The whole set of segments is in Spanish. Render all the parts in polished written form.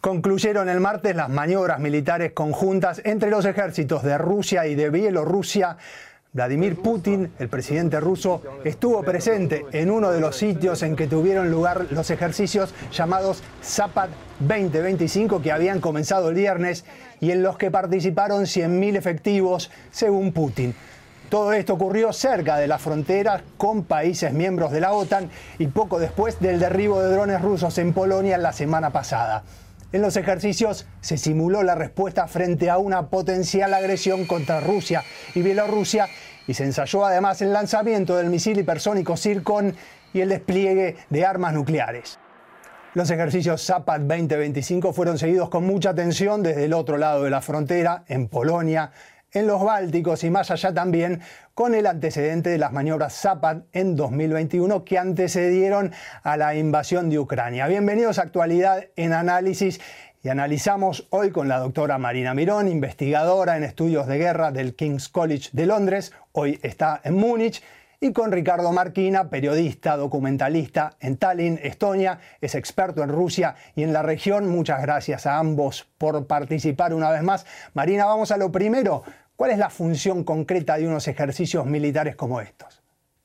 Concluyeron el martes las maniobras militares conjuntas entre los ejércitos de Rusia y de Bielorrusia. Vladimir Putin, el presidente ruso, estuvo presente en uno de los sitios en que tuvieron lugar los ejercicios llamados Zapad 2025, que habían comenzado el viernes y en los que participaron 100.000 efectivos, según Putin. Todo esto ocurrió cerca de la frontera con países miembros de la OTAN y poco después del derribo de drones rusos en Polonia la semana pasada. En los ejercicios se simuló la respuesta frente a una potencial agresión contra Rusia y Bielorrusia y se ensayó además el lanzamiento del misil hipersónico Zircon y el despliegue de armas nucleares. Los ejercicios Zapad 2025 fueron seguidos con mucha atención desde el otro lado de la frontera, en Polonia, en los Bálticos y más allá también, con el antecedente de las maniobras Zapad en 2021 que antecedieron a la invasión de Ucrania. Bienvenidos a Actualidad en Análisis y analizamos hoy con la doctora Marina Mirón, investigadora en estudios de guerra del King's College de Londres, hoy está en Múnich, y con Ricardo Marquina, periodista, documentalista en Tallinn, Estonia, es experto en Rusia y en la región. Muchas gracias a ambos por participar una vez más. Marina, vamos a lo primero. ¿Cuál es la función concreta de unos ejercicios militares como estos?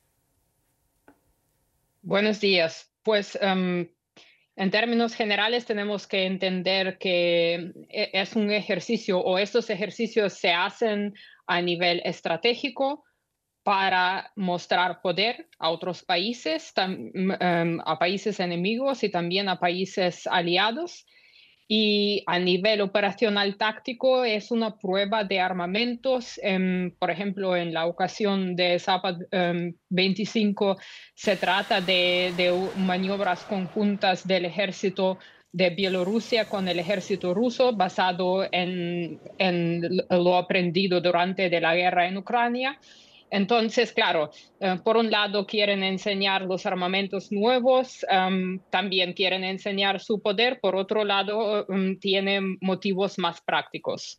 Buenos días. Pues en términos generales tenemos que entender que es un ejercicio o estos ejercicios se hacen a nivel estratégico para mostrar poder a otros países, a países enemigos y también a países aliados. Y a nivel operacional táctico es una prueba de armamentos. Por ejemplo, en la ocasión de Zapad 25 se trata de maniobras conjuntas del ejército de Bielorrusia con el ejército ruso basado en lo aprendido durante la guerra en Ucrania. Entonces, claro, por un lado quieren enseñar los armamentos nuevos, también quieren enseñar su poder, por otro lado tienen motivos más prácticos.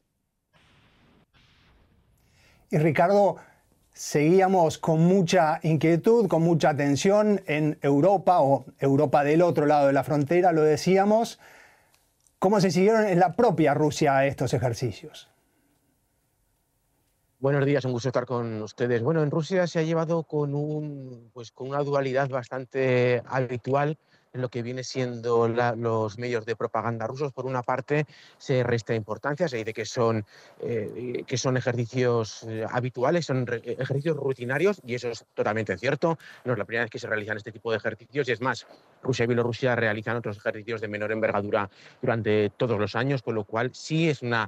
Y Ricardo, seguíamos con mucha inquietud, con mucha atención en Europa o Europa del otro lado de la frontera, lo decíamos. ¿Cómo se siguieron en la propia Rusia estos ejercicios? Buenos días, un gusto estar con ustedes. Bueno, en Rusia se ha llevado con una dualidad bastante habitual en lo que viene siendo los medios de propaganda rusos. Por una parte, se resta importancia, se dice que son ejercicios habituales, son ejercicios rutinarios, y eso es totalmente cierto. No es la primera vez que se realizan este tipo de ejercicios, y es más, Rusia y Bielorrusia realizan otros ejercicios de menor envergadura durante todos los años, con lo cual sí es una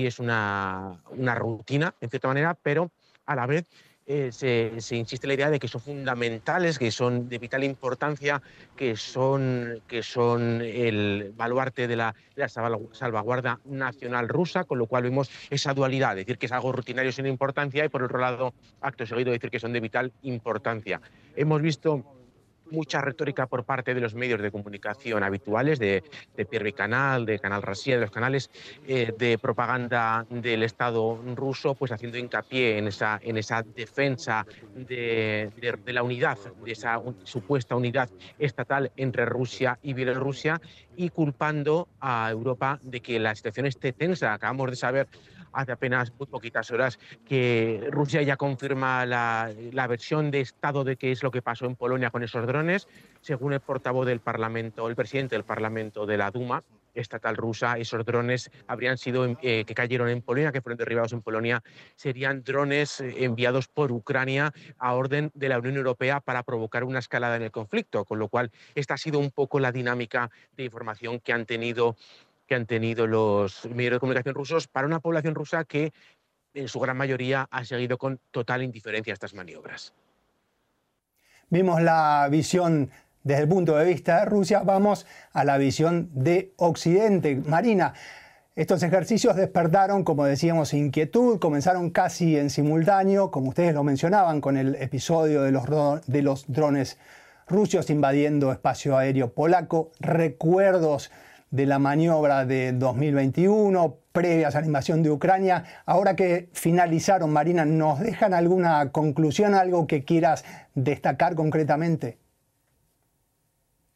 rutina, en cierta manera, pero a la vez se insiste en la idea de que son fundamentales, que son de vital importancia, que son el baluarte de la salvaguarda nacional rusa, con lo cual vemos esa dualidad, decir que es algo rutinario sin importancia y por otro lado, acto seguido, decir que son de vital importancia. Hemos visto mucha retórica por parte de los medios de comunicación habituales, de Первый канал, de Canal Россия, de los canales de propaganda del Estado ruso, pues haciendo hincapié en esa defensa de la unidad, de esa supuesta unidad estatal entre Rusia y Bielorrusia, y culpando a Europa de que la situación esté tensa. Acabamos de saber hace apenas muy poquitas horas que Rusia ya confirma la versión de Estado de qué es lo que pasó en Polonia con esos drones. Según el portavoz del Parlamento, el presidente del Parlamento de la Duma estatal rusa, esos drones habrían sido que cayeron en Polonia, que fueron derribados en Polonia, serían drones enviados por Ucrania a orden de la Unión Europea para provocar una escalada en el conflicto, con lo cual esta ha sido un poco la dinámica de información que han tenido los medios de comunicación rusos para una población rusa que en su gran mayoría ha seguido con total indiferencia a estas maniobras. Vimos la visión desde el punto de vista de Rusia, vamos a la visión de Occidente. Marina, estos ejercicios despertaron, como decíamos, inquietud, comenzaron casi en simultáneo, como ustedes lo mencionaban, con el episodio de los drones rusos invadiendo espacio aéreo polaco, recuerdos de la maniobra de 2021, previas a la invasión de Ucrania. Ahora que finalizaron, Marina, ¿nos dejan alguna conclusión, algo que quieras destacar concretamente?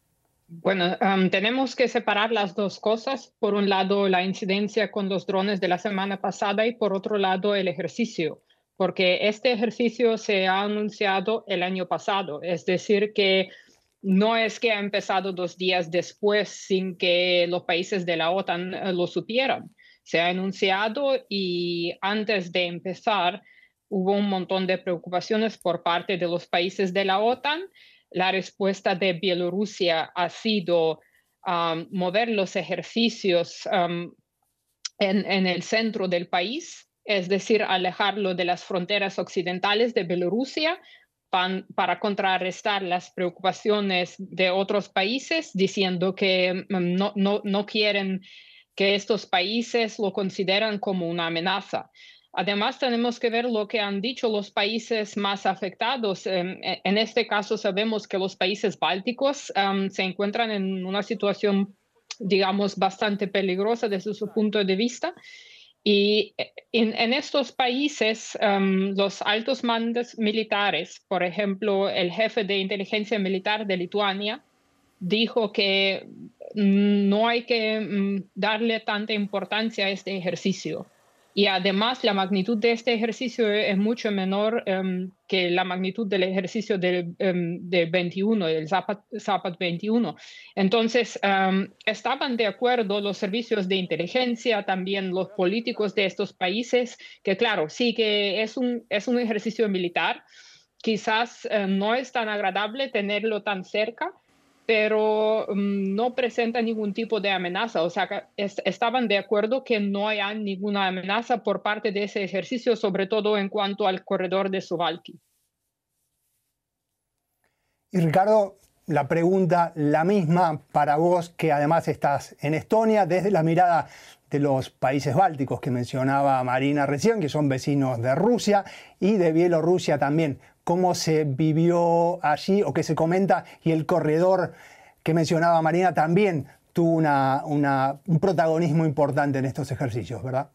Bueno, tenemos que separar las dos cosas. Por un lado, la incidencia con los drones de la semana pasada y por otro lado, el ejercicio, porque este ejercicio se ha anunciado el año pasado. Es decir, que no es que ha empezado 2 días después sin que los países de la OTAN lo supieran. Se ha anunciado y antes de empezar hubo un montón de preocupaciones por parte de los países de la OTAN. La respuesta de Bielorrusia ha sido mover los ejercicios en el centro del país, es decir, alejarlo de las fronteras occidentales de Bielorrusia para contrarrestar las preocupaciones de otros países, diciendo que no quieren que estos países lo consideran como una amenaza. Además, tenemos que ver lo que han dicho los países más afectados. En este caso, sabemos que los países bálticos se encuentran en una situación, digamos, bastante peligrosa desde su punto de vista. Y en estos países, los altos mandos militares, por ejemplo, el jefe de inteligencia militar de Lituania, dijo que no hay que darle tanta importancia a este ejercicio. Y además la magnitud de este ejercicio es mucho menor que la magnitud del ejercicio del 21, del Zapad 21. Entonces, estaban de acuerdo los servicios de inteligencia, también los políticos de estos países, que claro, sí que es un ejercicio militar. Quizás no es tan agradable tenerlo tan cerca, pero no presenta ningún tipo de amenaza. O sea, que estaban de acuerdo que no hay ninguna amenaza por parte de ese ejercicio, sobre todo en cuanto al corredor de Suwałki. Y Ricardo, la pregunta la misma para vos, que además estás en Estonia, desde la mirada de los países bálticos que mencionaba Marina recién, que son vecinos de Rusia y de Bielorrusia también. ¿Cómo se vivió allí o qué se comenta? Y el corredor que mencionaba Marina también tuvo un protagonismo importante en estos ejercicios, ¿verdad?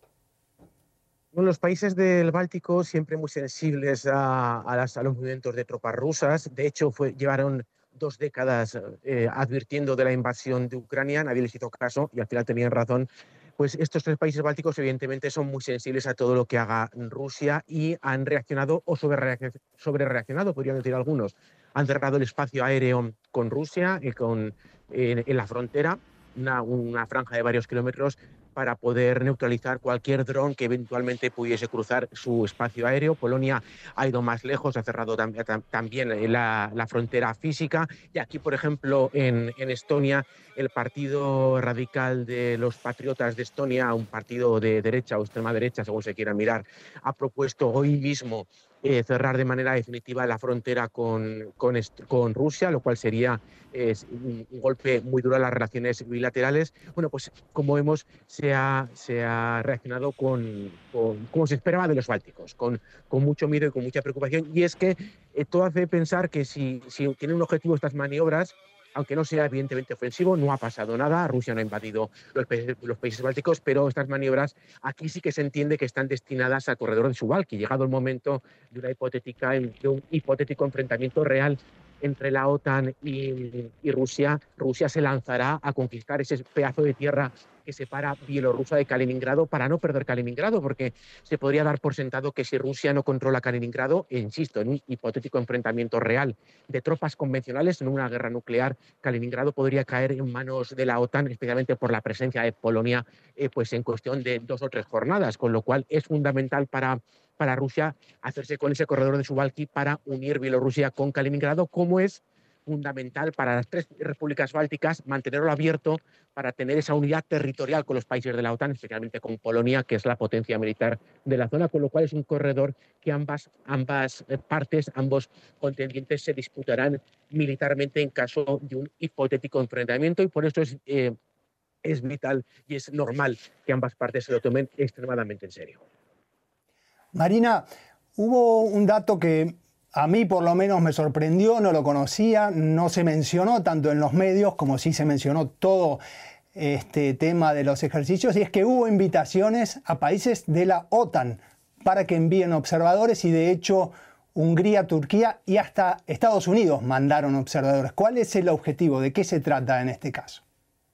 Bueno, los países del Báltico siempre muy sensibles a los movimientos de tropas rusas. De hecho, llevaron 2 décadas advirtiendo de la invasión de Ucrania, nadie les hizo caso y al final tenían razón. Pues estos 3 países bálticos evidentemente son muy sensibles a todo lo que haga Rusia y han reaccionado o sobrereaccionado, podrían decir algunos. Han cerrado el espacio aéreo con Rusia en la frontera, una franja de varios kilómetros, para poder neutralizar cualquier dron que eventualmente pudiese cruzar su espacio aéreo. Polonia ha ido más lejos, ha cerrado también la frontera física. Y aquí, por ejemplo, en Estonia, el Partido Radical de los Patriotas de Estonia, un partido de derecha o extrema derecha, según se quiera mirar, ha propuesto hoy mismo cerrar de manera definitiva la frontera con Rusia, lo cual sería un golpe muy duro a las relaciones bilaterales. Bueno, pues como vemos, se ha reaccionado como se esperaba de los bálticos, con mucho miedo y con mucha preocupación. Y es que todo hace pensar que si tienen un objetivo estas maniobras, aunque no sea evidentemente ofensivo, no ha pasado nada. Rusia no ha invadido los países bálticos, pero estas maniobras aquí sí que se entiende que están destinadas al corredor de Suwałki. Llegado el momento de un hipotético enfrentamiento real entre la OTAN y Rusia, Rusia se lanzará a conquistar ese pedazo de tierra que separa Bielorrusia de Kaliningrado para no perder Kaliningrado, porque se podría dar por sentado que si Rusia no controla Kaliningrado, insisto, en un hipotético enfrentamiento real de tropas convencionales, en una guerra nuclear, Kaliningrado podría caer en manos de la OTAN, especialmente por la presencia de Polonia, pues en cuestión de 2 o 3 jornadas, con lo cual es fundamental para Rusia hacerse con ese corredor de Suwałki para unir Bielorrusia con Kaliningrado, como es fundamental para las 3 repúblicas bálticas mantenerlo abierto para tener esa unidad territorial con los países de la OTAN, especialmente con Polonia, que es la potencia militar de la zona, con lo cual es un corredor que ambas partes, ambos contendientes se disputarán militarmente en caso de un hipotético enfrentamiento, y por eso es vital y es normal que ambas partes se lo tomen extremadamente en serio. Marina, hubo un dato que a mí por lo menos me sorprendió, no lo conocía, no se mencionó tanto en los medios como sí se mencionó todo este tema de los ejercicios, y es que hubo invitaciones a países de la OTAN para que envíen observadores, y de hecho Hungría, Turquía y hasta Estados Unidos mandaron observadores. ¿Cuál es el objetivo? ¿De qué se trata en este caso?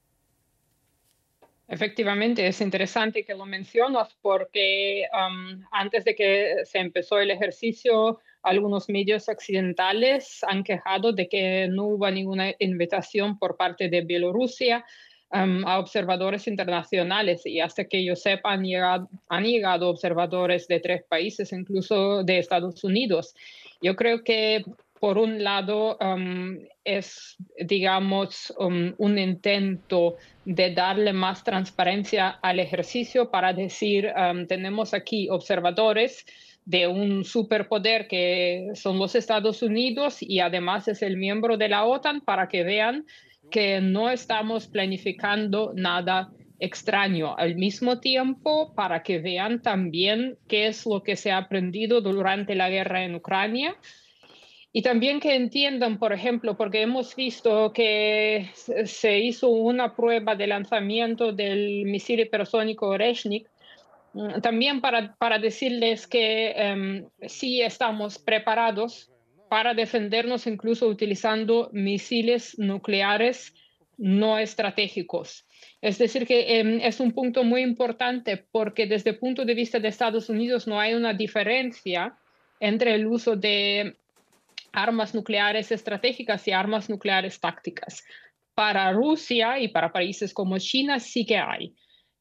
Efectivamente, es interesante que lo mencionas porque antes de que se empezó el ejercicio, algunos medios occidentales han quejado de que no hubo ninguna invitación por parte de Bielorrusia a observadores internacionales, y hasta que yo sepa han llegado observadores de 3 países, incluso de Estados Unidos. Yo creo que por un lado es, digamos, un intento de darle más transparencia al ejercicio para decir, tenemos aquí observadores de un superpoder que son los Estados Unidos y además es el miembro de la OTAN, para que vean que no estamos planificando nada extraño. Al mismo tiempo, para que vean también qué es lo que se ha aprendido durante la guerra en Ucrania. Y también que entiendan, por ejemplo, porque hemos visto que se hizo una prueba de lanzamiento del misil hipersónico Oreshnik, también para decirles que sí estamos preparados para defendernos, incluso utilizando misiles nucleares no estratégicos. Es decir, que es un punto muy importante, porque desde el punto de vista de Estados Unidos no hay una diferencia entre el uso de armas nucleares estratégicas y armas nucleares tácticas. Para Rusia y para países como China sí que hay.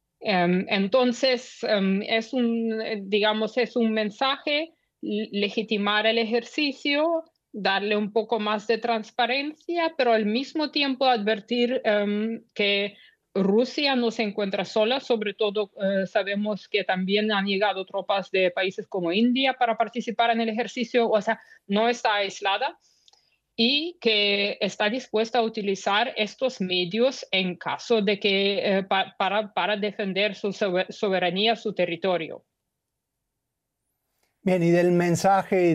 Entonces, digamos, es un mensaje, legitimar el ejercicio, darle un poco más de transparencia, pero al mismo tiempo advertir que Rusia no se encuentra sola. Sobre todo sabemos que también han llegado tropas de países como India para participar en el ejercicio, o sea, no está aislada, y que está dispuesta a utilizar estos medios en caso de que para defender su soberanía, su territorio. Bien, y del mensaje y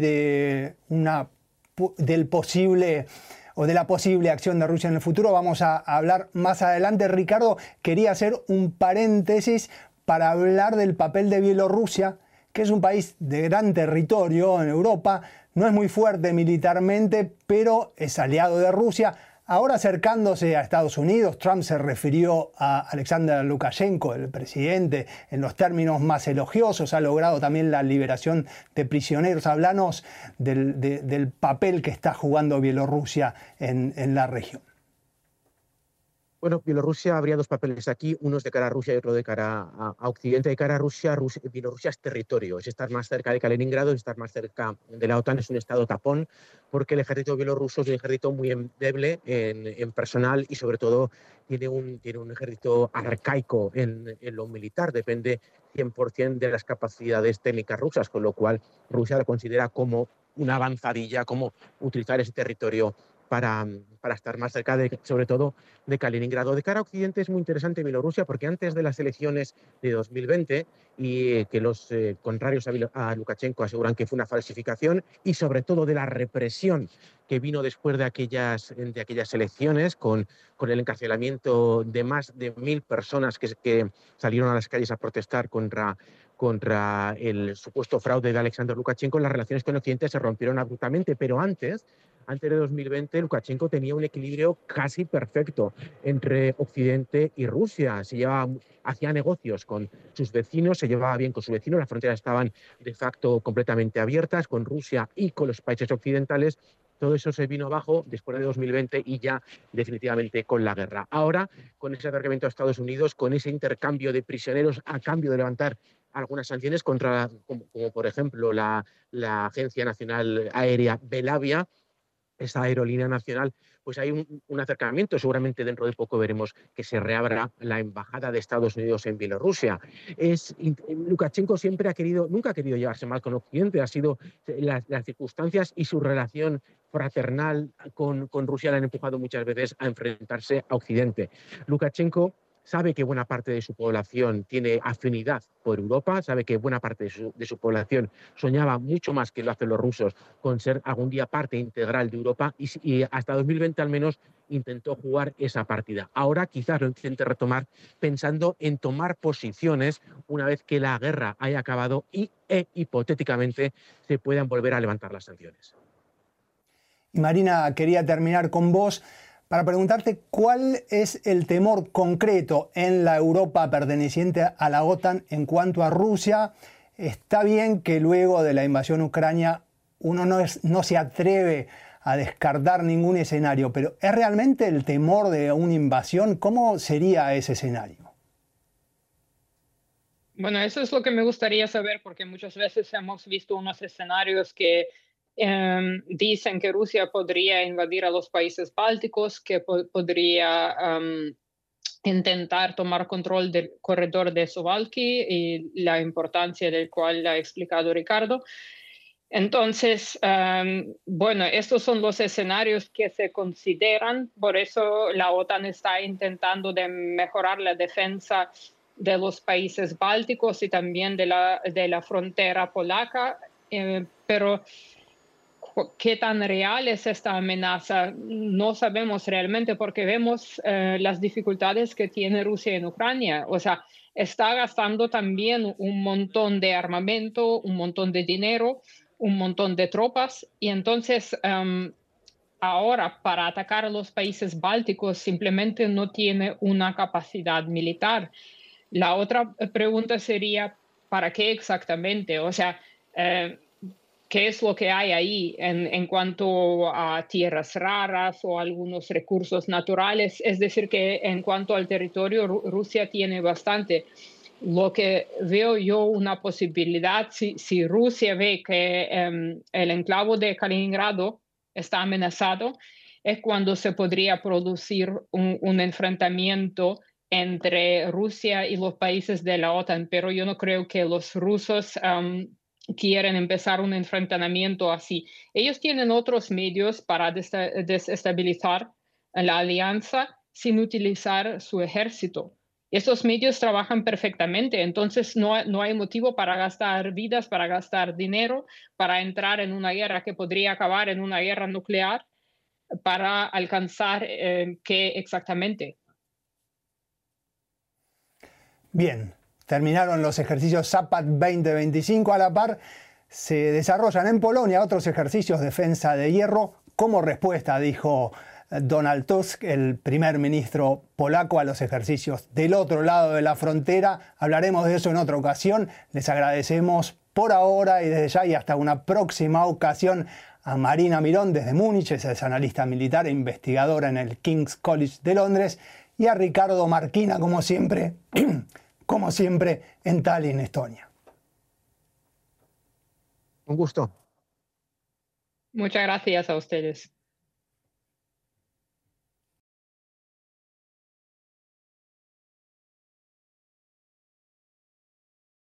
del posible o de la posible acción de Rusia en el futuro vamos a hablar más adelante. Ricardo, quería hacer un paréntesis para hablar del papel de Bielorrusia, que es un país de gran territorio en Europa, no es muy fuerte militarmente, pero es aliado de Rusia. Ahora acercándose a Estados Unidos, Trump se refirió a Alexander Lukashenko, el presidente, en los términos más elogiosos. Ha logrado también la liberación de prisioneros. Háblanos del papel que está jugando Bielorrusia en la región. Bueno, Bielorrusia habría 2 papeles aquí, uno es de cara a Rusia y otro de cara a Occidente. De cara a Rusia, Bielorrusia es territorio, es estar más cerca de Kaliningrado, es estar más cerca de la OTAN, es un estado tapón, porque el ejército bielorruso es un ejército muy endeble en personal y sobre todo tiene un ejército arcaico en lo militar, depende 100% de las capacidades técnicas rusas, con lo cual Rusia lo considera como una avanzadilla, como utilizar ese territorio para estar más cerca, sobre todo, de Kaliningrado. De cara a Occidente es muy interesante Bielorrusia, porque antes de las elecciones de 2020, y que los contrarios a Lukashenko aseguran que fue una falsificación, y sobre todo de la represión que vino después de aquellas elecciones, con el encarcelamiento de más de 1000 personas que salieron a las calles a protestar contra el supuesto fraude de Alexander Lukashenko, las relaciones con Occidente se rompieron abruptamente. Pero antes de 2020, Lukashenko tenía un equilibrio casi perfecto entre Occidente y Rusia. Hacía negocios con sus vecinos, se llevaba bien con sus vecinos, las fronteras estaban de facto completamente abiertas con Rusia y con los países occidentales. Todo eso se vino abajo después de 2020 y ya definitivamente con la guerra. Ahora, con ese acercamiento a Estados Unidos, con ese intercambio de prisioneros a cambio de levantar algunas sanciones contra, como por ejemplo la Agencia Nacional Aérea Belavia, esa aerolínea nacional, pues hay un acercamiento. Seguramente dentro de poco veremos que se reabra la embajada de Estados Unidos en Bielorrusia. Lukashenko nunca ha querido llevarse mal con Occidente, ha sido las circunstancias y su relación fraternal con Rusia le han empujado muchas veces a enfrentarse a Occidente. Lukashenko sabe que buena parte de su población tiene afinidad por Europa, sabe que buena parte de su población soñaba mucho más que lo hacen los rusos con ser algún día parte integral de Europa, y hasta 2020 al menos intentó jugar esa partida. Ahora quizás lo intente retomar pensando en tomar posiciones una vez que la guerra haya acabado e hipotéticamente se puedan volver a levantar las sanciones. Y Marina, quería terminar con vos para preguntarte cuál es el temor concreto en la Europa perteneciente a la OTAN en cuanto a Rusia. Está bien que luego de la invasión ucrania uno no se atreve a descartar ningún escenario, pero ¿es realmente el temor de una invasión? ¿Cómo sería ese escenario? Bueno, eso es lo que me gustaría saber, porque muchas veces hemos visto unos escenarios que dicen que Rusia podría invadir a los países bálticos, que podría intentar tomar control del corredor de Suwałki y la importancia del cual ha explicado Ricardo. Entonces, bueno, estos son los escenarios que se consideran, por eso la OTAN está intentando de mejorar la defensa de los países bálticos y también de la frontera polaca, pero ¿qué tan real es esta amenaza? No sabemos realmente porque vemos las dificultades que tiene Rusia en Ucrania. O sea, está gastando también un montón de armamento, un montón de dinero, un montón de tropas y entonces ahora para atacar a los países bálticos simplemente no tiene una capacidad militar. La otra pregunta sería, ¿para qué exactamente? O sea, ¿qué es lo que hay ahí en cuanto a tierras raras o algunos recursos naturales? Es decir, que en cuanto al territorio, Rusia tiene bastante. Lo que veo yo una posibilidad, si Rusia ve que el enclave de Kaliningrado está amenazado, es cuando se podría producir un enfrentamiento entre Rusia y los países de la OTAN, pero yo no creo que los rusos quieren empezar un enfrentamiento así. Ellos tienen otros medios para desestabilizar la alianza sin utilizar su ejército. Estos medios trabajan perfectamente, entonces no hay motivo para gastar vidas, para gastar dinero, para entrar en una guerra que podría acabar en una guerra nuclear, para alcanzar qué exactamente. Bien, terminaron los ejercicios Zapad 2025. A la par, se desarrollan en Polonia otros ejercicios de defensa de hierro como respuesta, dijo Donald Tusk, el primer ministro polaco, a los ejercicios del otro lado de la frontera. Hablaremos de eso en otra ocasión. Les agradecemos por ahora y desde ya y hasta una próxima ocasión a Marina Mirón desde Múnich, es analista militar e investigadora en el King's College de Londres, y a Ricardo Marquina, como siempre, en Tallinn, Estonia. Un gusto. Muchas gracias a ustedes.